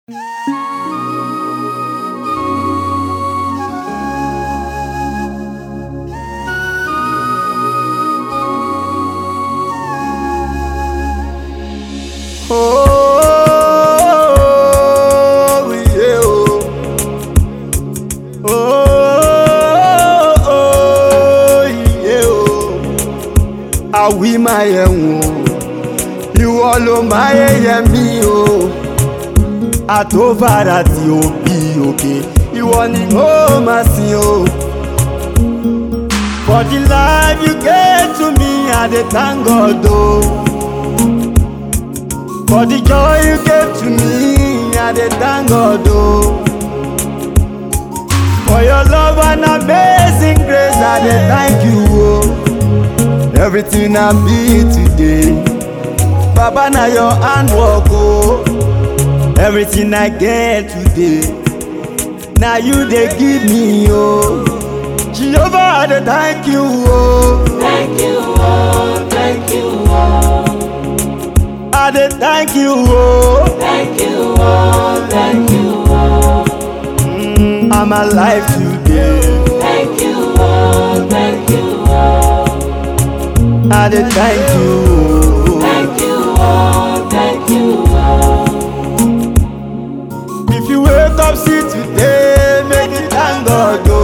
Oh, yeah, oh, yeah, àwí máa yẹ wọ́n ìwọ ló máa yẹ mí o àtòfàrà tí ó bí òkè ìwọ ni mo máa sìn o. For the life you gave to me, I dey thank God o. For the joy you gave to me, I dey thank God o. For your love and amazing grace, I dey thank you o. Everything I be today, Baba na your handwork o. Everything I get today, na you dey give me o. Jehovah, I dey thank you o. Thank you, oh, thank you, oh. I dey thank you o. Thank you, oh, thank you, oh. I'm alive today. Thank you, oh, thank you, oh. I dey thank you o. Thank you, oh, thank you, oh. If you wake up see today, make you thank God o.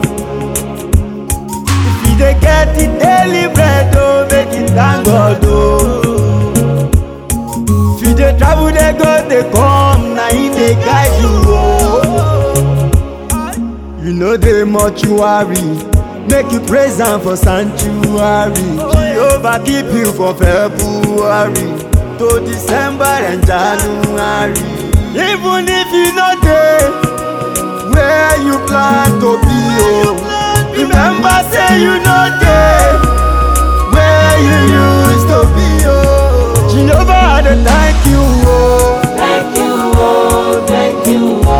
If you dey get the daily bread o, make you thank God o. If you dey travel dey go dey come, na him dey guide you o. You no dey mortuary, make you praise am for sanctuary. Jehovah keep you from February to December and January. Even if you no dey where you plan to be o, remember say you no dey where you used to be o. Jehovah, I dey thank you o. Thank you, oh, thank you,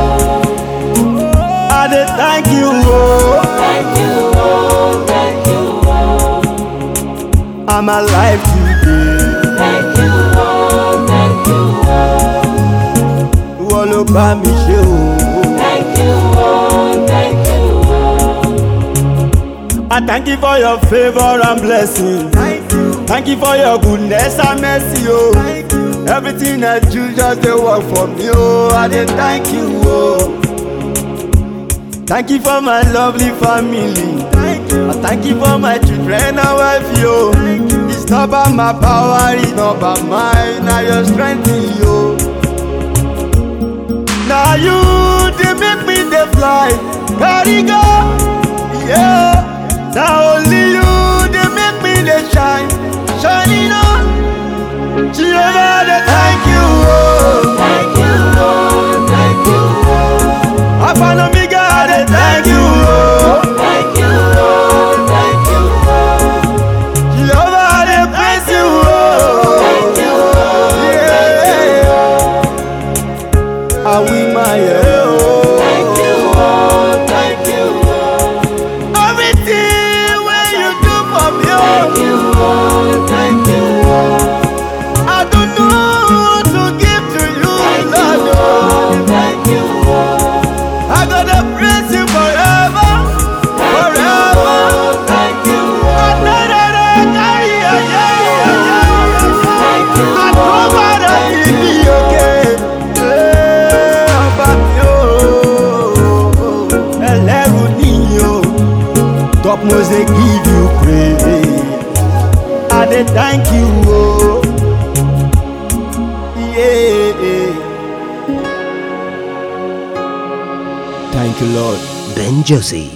oh. I dey thank you o. Thank you, oh, thank you, oh. I'm alive today. Thank you, oh, thank you, oh. Ìwọ ló bá mi ṣe o. Thank you, oh, thank you, oh. I thank you for your favor and blessing. Thank you for your goodness and mercy o. Everything that you just dey work for me o. I dey thank you o. Thank you for my lovely family. I thank you for my children and wife yo. It's not by my power, it's not by mine, na your strength yo. Na you dey make me dey fly, carry go, yeah. Na only you dey make me dey shine, shining on. Jehovah, dey thank you o. Thank you, oh, thank you, oh. Alpha and Omega, I dey thank you o. Thank you, oh, thank you, oh. Jehovah, I dey praise you o. Thank you, oh, Yeah. Àwí máa yẹ o. thank you, oh, thank you, oh. Everything wey you do for me o. Thank you, oh, thank you, oh. I don't know what to give to you, Thank you, Lord o. oh, thank you, oh. I gotta praise you forever, forever. Thank you, oh. Top must they give you praise. I dey thank you, oh. Yeah. Thank you, Lord. Ben Josie.